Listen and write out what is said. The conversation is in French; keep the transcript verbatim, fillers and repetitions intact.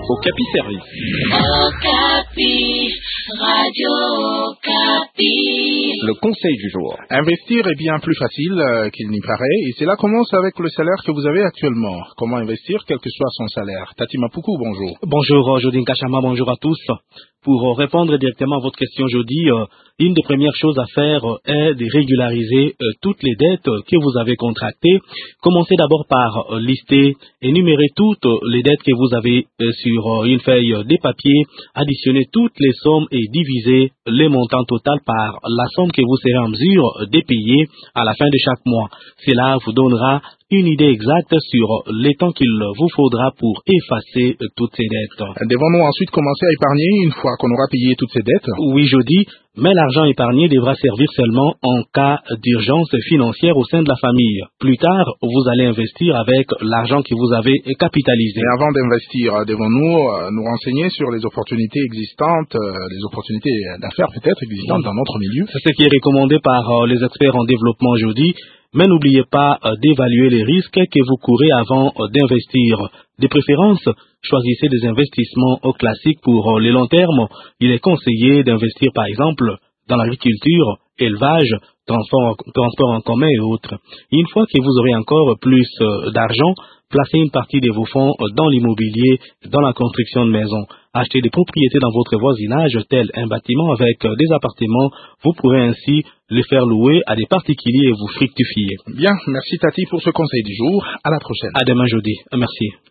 Okapi Service. Okapi, Radio Okapi. Le conseil du jour. Investir est bien plus facile euh, qu'il n'y paraît, et cela commence avec le salaire que vous avez actuellement. Comment investir, quel que soit son salaire? Tati Mapoukou, bonjour. Bonjour, Jodine Kachama, bonjour à tous. Pour répondre directement à votre question, Jody, euh, une des premières choses à faire euh, est de régulariser euh, toutes les dettes que vous avez contractées. Commencez d'abord par euh, lister, énumérer toutes les dettes que vous avez euh, sur euh, une feuille des papiers, additionner toutes les sommes et diviser les montants total par la somme que vous serez en mesure de payer à la fin de chaque mois. Cela vous donnera une idée exacte sur les temps qu'il vous faudra pour effacer toutes ces dettes. Devons-nous ensuite commencer à épargner une fois qu'on aura payé toutes ces dettes? Oui, je dis, mais l'argent épargné devra servir seulement en cas d'urgence financière au sein de la famille. Plus tard, vous allez investir avec l'argent que vous avez capitalisé. Et avant d'investir, devons-nous nous renseigner sur les opportunités existantes, les opportunités d'affaires peut-être existantes dans notre milieu? C'est ce qui est recommandé par les experts en développement aujourd'hui. Mais n'oubliez pas euh, d'évaluer les risques que vous courez avant euh, d'investir. De préférence, choisissez des investissements euh, classiques pour euh, les longs termes. Il est conseillé d'investir par exemple dans l'agriculture, élevage, transport, transport en commun et autres. Une fois que vous aurez encore plus euh, d'argent, placez une partie de vos fonds euh, dans l'immobilier, dans la construction de maisons. Achetez des propriétés dans votre voisinage, tel un bâtiment avec euh, des appartements. Vous pourrez ainsi les faire louer à des particuliers et vous fructifier. Bien, merci Tati pour ce conseil du jour. À la prochaine. À demain jeudi. Merci.